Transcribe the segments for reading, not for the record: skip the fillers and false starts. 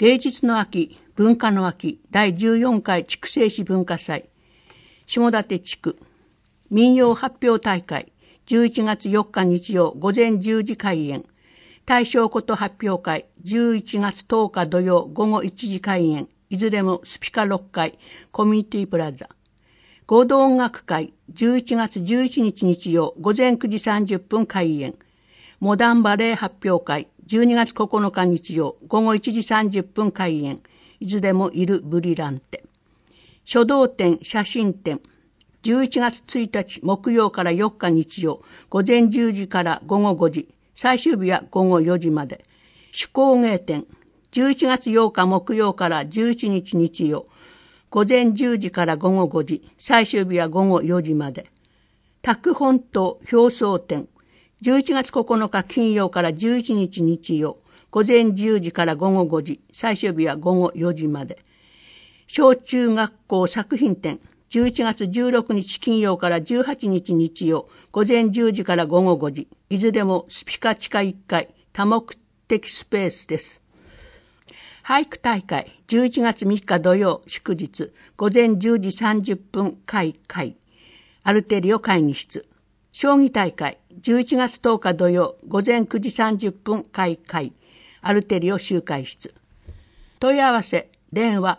芸術の秋、文化の秋、第14回筑西市文化祭、下館地区、民謡発表大会、11月4日日曜午前10時開演、大正琴発表会、11月10日土曜午後1時開演、いずれもスピカ6階、コミュニティプラザ。合同音楽会、11月11日日曜午前9時30分開演、モダンバレエ発表会、12月9日日曜午後1時30分開演、いずれもイル・ブリランテ。書道展、写真展、11月1日木曜から4日日曜、午前10時から午後5時、最終日は午後4時まで。手工芸展、11月8日木曜から11日日曜、午前10時から午後5時、最終日は午後4時まで。拓本と表層展、11月9日金曜から11日日曜、午前10時から午後5時、最終日は午後4時まで。小中学校作品展、11月16日金曜から18日日曜、午前10時から午後5時、いずれもスピカ地下1階、多目的スペースです。俳句大会、11月3日土曜祝日、午前10時30分開会、アルテリオ会議室。将棋大会、11月10日土曜午前9時30分開会、アルテリオ集会室。問い合わせ、電話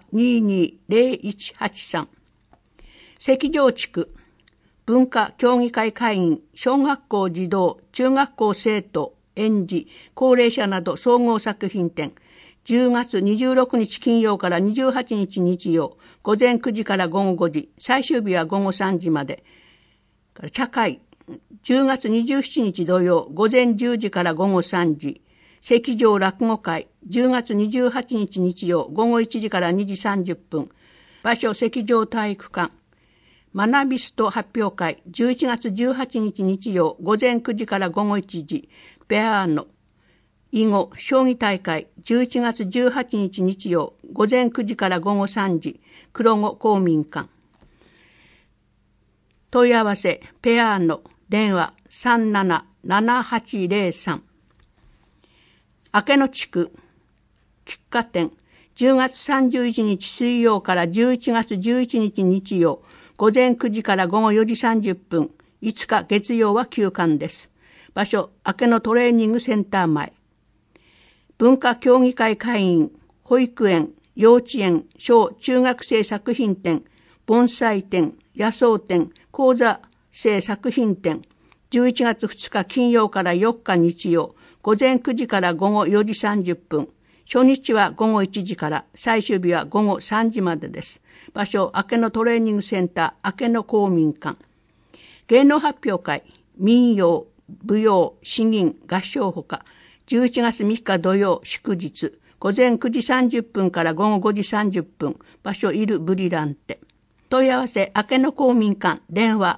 220183。関上地区、文化協議会会員、小学校児童、中学校生徒、園児、高齢者など総合作品展、10月26日金曜から28日日曜、午前9時から午後5時、最終日は午後3時まで。茶会、10月27日土曜、午前10時から午後3時。関上落語会、10月28日日曜、午後1時から2時30分。場所、関上体育館。学びスト発表会、11月18日日曜、午前9時から午後1時。ペアーノ。囲碁、将棋大会、11月18日日曜、午前9時から午後3時。黒子公民館。問い合わせ、ペアーノ。電話377803。明野地区喫茶店、10月31日水曜から11月11日日曜、午前9時から午後4時30分、5日月曜は休館です。場所、明野トレーニングセンター前。文化協議会会員、保育園、幼稚園、小中学生作品展、盆栽展、野草展、講座生作品展、11月2日金曜から4日日曜、午前9時から午後4時30分。初日は午後1時から、最終日は午後3時までです。場所、明野トレーニングセンター、明野公民館。芸能発表会、民謡、舞踊、詩吟、合唱ほか、11月3日土曜祝日、午前9時30分から午後5時30分。場所、イル・ブリランテ。問い合わせ、明野公民館、電話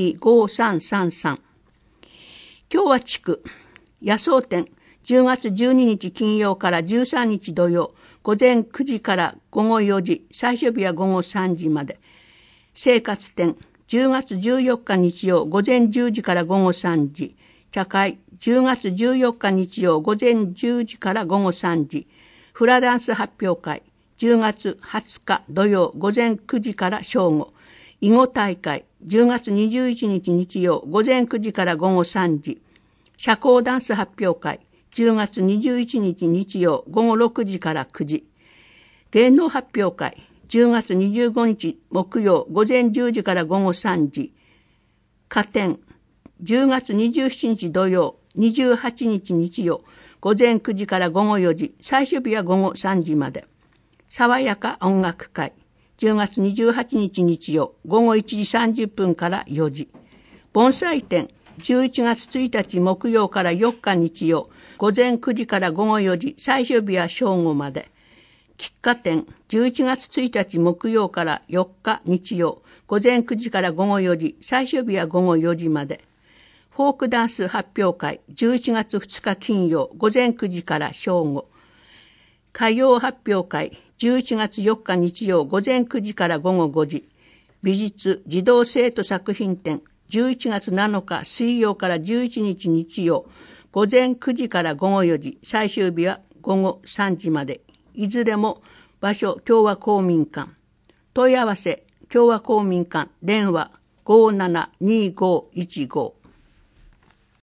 525333。共和地区、野草店、10月12日金曜から13日土曜、午前9時から午後4時、最終日は午後3時まで。生活展、10月14日日曜、午前10時から午後3時。茶会、10月14日日曜、午前10時から午後3時。フラダンス発表会、10月20日土曜、午前9時から正午。囲碁大会、10月21日日曜、午前9時から午後3時。社交ダンス発表会、10月21日日曜、午後6時から9時。芸能発表会、10月25日木曜、午前10時から午後3時。花展、10月27日土曜、28日日曜、午前9時から午後4時、最終日は午後3時まで。爽やか音楽会、10月28日日曜、午後1時30分から4時。盆栽展、11月1日木曜から4日日曜、午前9時から午後4時、最終日は正午まで。喫茶店、11月1日木曜から4日日曜、午前9時から午後4時、最終日は午後4時まで。フォークダンス発表会、11月2日金曜、午前9時から正午。歌謡発表会、11月4日日曜、午前9時から午後5時。美術児童生徒作品展、11月7日水曜から11日日曜、午前9時から午後4時、最終日は午後3時まで。 いずれも場所共和公民館。問い合わせ共和公民館電話572515